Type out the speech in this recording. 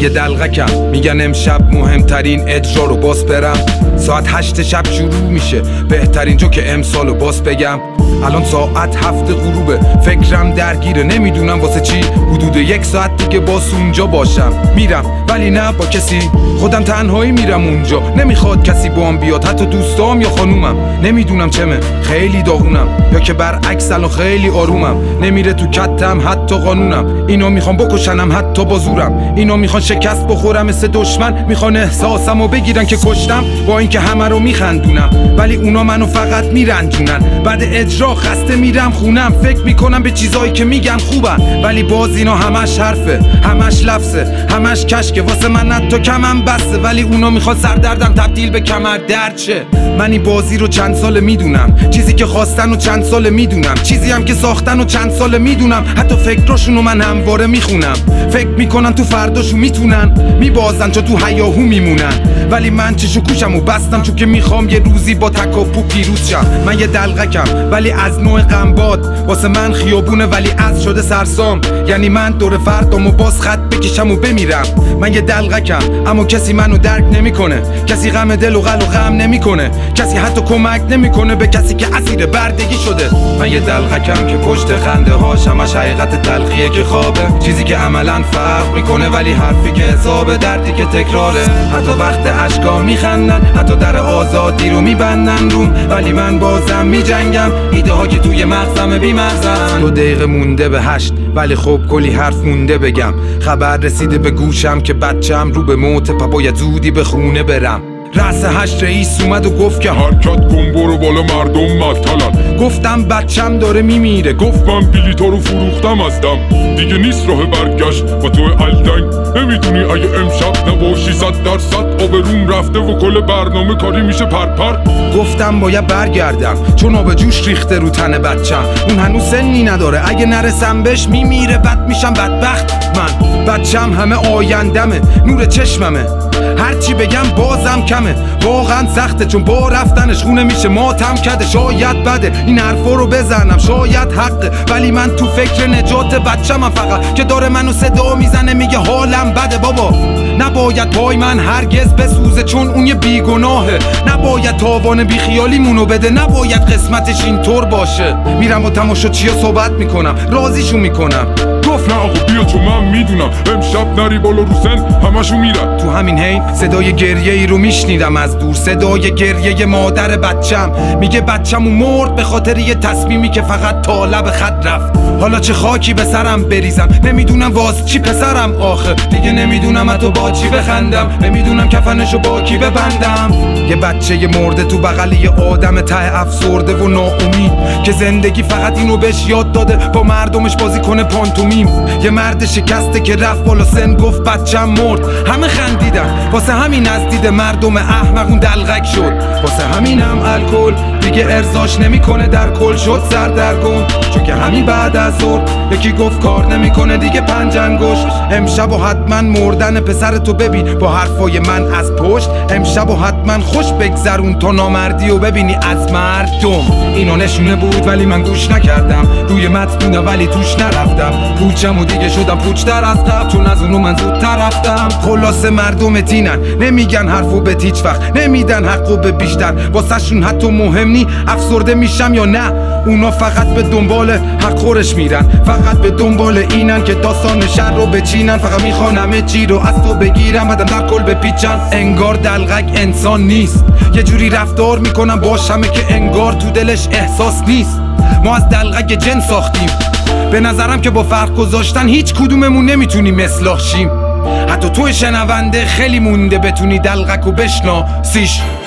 یه دلغکم میگن امشب مهمترین اجرا رو باز برم. ساعت 8 شب شروع میشه بهترین جو که امسالو باز بگم. الان ساعت 7 غروبه فکرم درگیره نمیدونم واسه چی. حدود 1 ساعت دیگه باز اونجا باشم. میرم ولی نه با کسی، خودم تنهایی میرم اونجا. نمیخواد کسی باهم بیاد، حتی دوستام یا خانومم. نمیدونم چمه، خیلی داغونم یا که برعکس الان خیلی آرومم. نمیره تو کتم حتی قانونم. اینا میخوان بکشنم حتی با زورم. اینا میخوان شکست بخورم مثل دشمن. میخوان احساسمو بگیرن که کشتم، با اینکه همه رو میخندونم ولی اونا منو فقط میرنجونن. بعد اجرا خسته میرم خونم، فکر میکنم به چیزایی که میگن خوبن ولی باز اینا همش حرفه، همش لفظه، همش کشکه. واسه من حتی کمم بسته ولی اونا میخوان سردردم تبدیل به کمر درد شه. من این بازی رو چند ساله میدونم، چیزی که خواستن و چند ساله میدونم، چیزی هم که ساختن و چند ساله میدونم. حتی فکراشونو من همواره میخونم. فکر میکنن تو فرداشو میتونن، میبازن چون تو هیاهو میمونن. ولی من چشو کوشمو بستم چون که میخوام یه روزی با تکاپو پیروز شم. من یه دلغکم ولی از نوع غمباد، واسه من خیابونه ولی از شده سرسام. یعنی من دور فردامو باز خط بکشم و بمیرم. من یه دلغکم اما کسی منو درک نمیکنه، کسی غم دل و غل و غم نمیکنه، کسی حتی کمک نمیکنه به کسی که اسیر بردگی شده. من یه دلغکم که پشت خنده هاش همش حقیقت تلخیه که خوابه، چیزی که عملا فرق میکنه ولی حرفی که حسابه، دردی که تکراره. حتی وقت اشکا میخندن، حتی در آزادی رو میبندن روم ولی من بازم میجنگم. ایده ها که توی مغزم بی‌مغزن. 2 دقیقه مونده به 8 ولی خب کلی حرف مونده بگم. خبر رسیده به گوشم که بچم رو به موت، باید زودی به خونه برم. رأس 8 رئیس اومد و گفت که حرکت کن برو بالا مردم معطلن. گفتم بچم داره میمیره. گفت من بلیطا رو فروختم ازدم، دیگه نیست راه برگشت و تو الدنگ. نمیدونی اگه امشب نباشی 100% آبروم رفته و کل برنامه کاری میشه پرپر. گفتم باید برگردم چون آب جوش ریخته رو تن بچم. اون هنوز سنی نداره، اگه نرسم بهش میمیره. بد میشم بدبخت من. بچم همه آیندمه، نور چشممه. هرچی بگم بازم کمه، واقعا سخته چون با رفتنش خونه میشه ماتم کده. شاید بده این حرفا رو بزنم، شاید حقه ولی من تو فکر نجات بچه‌م فقط که داره منو صدا میزنه میگه حالم بده. بابا نباید پای من هرگز بسوزه چون اون یه بیگناهه. نباید تاوان بیخیالیمونو بده، نباید قسمتش اینطور باشه. میرم با تماشاچیا صحبت میکنم، راضیشون میکنم. گفت نه آقا بیا چون من میدونم امشب نری بالا رو سن همشون میرن. تو همین حین صدای گریه ای رو میشنیدم از دور، صدای گریه مادر بچم. میگه بچم مرد به خاطر یه تصمیمی که فقط تا لب خط رفت. حالا چه خاکی به سرم بریزم، نمیدونم واس چی پسرم آخه. دیگه نمیدونم حتی با چی بخندم، نمیدونم کفنشو با کی ببندم. یه بچه مرده تو بغل یه آدم ته افسرده و ناامید که زندگی فقط اینو بهش یاد داده با مردمش بازی کنه پانتومیم. یه مرد شکسته که رفت بالا سن گفت بچم مرد. همه خندیدن، واسه همین از دید مردم احمق اون دلغک شد. واسه همینم الکل دیگه ارزاش نمیکنه، در کل شد سردرگم. چون که همین بعد از ظهر یکی گفت کار نمیکنه دیگه 5 انگشت. امشب و حتما مردن پسر تو ببین با حرفای من از پشت. امشب و حتما خوش بگذرون تا نامردی و ببینی از مردم. اینو نشونه بود ولی من گوش نکردم، روی متن ولی توش نرفتم. کوچم و دیگه شدم پوچتر از قبل چون از اونو من زودتر رفتم. خلاصه مردم تینن، نمیگن حرفو به هیچ وقت، نمیدن حقو به بیشتر. واسه شون حتی مهم نی افسرده میشم یا نه. اونا فقط به دنبال حق خورش میرن، فقط به دنبال اینن که داستان شر رو بچینن. فقط میخوان همه چی رو از تو بگیرم بعدم در کل بپیچن. انگار دلغک انسان نیست، یه جوری رفتار میکنم باشمه که انگار تو دلش احساس نیست. ما از دلغک جن ساختیم، به نظرم که با فرق گذاشتن هیچ کدوممون نمیتونیم اصلاح شیم. حتی توی شنونده خیلی مونده بتونی دلغک و بشناسیش.